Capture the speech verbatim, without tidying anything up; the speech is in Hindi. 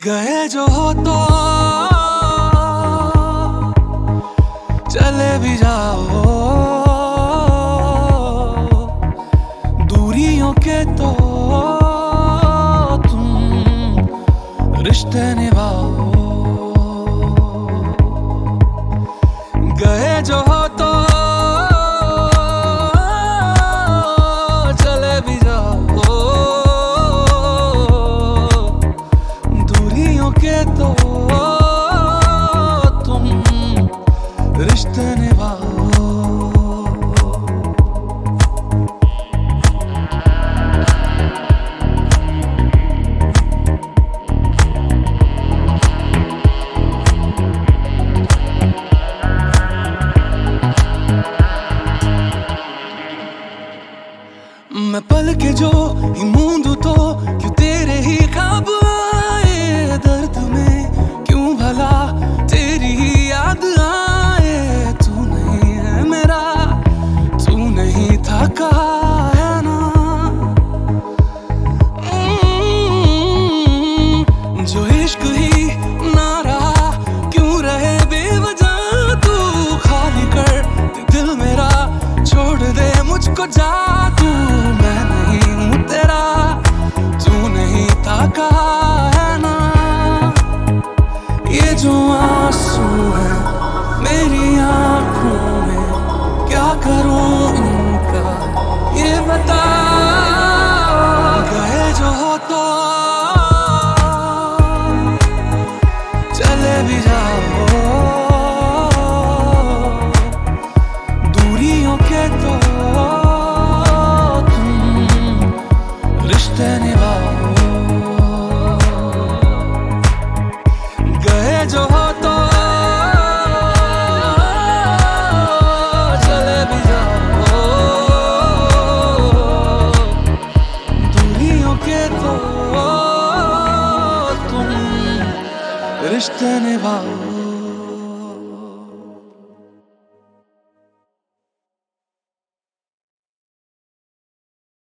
गए जो हो तो चले भी जाओ, दूरियों के तो तुम रिश्ते निभाओ। गए जो हो तो चले भी जाओ, दूरियों के तो तुम रिश्ते निभाओ। मैं पल के जो ही मूंदू तो क्यों तेरे ही ख्वाब आए, दर्द में क्यों भला तेरी ही याद आए। तू नहीं है मेरा, तू नहीं था कहा है ना, जो इश्क ही ना रहा क्यों रहे बेवजह। तू खाली कर दे दिल मेरा, छोड़ दे मुझको जा तू। मैं नहीं हूँ तेरा, तू नहीं था कहा है ना। ये जो आंसू है मेरी आंखों में, क्या करूँ इनका ये बता। गए जो हो तो चले भी जाओ, दूरियों के तो रिश्ते निभाओ। गए जो हो तो चले भी जाओ, दूरियों के तो तुम रिश्ते निभाओ।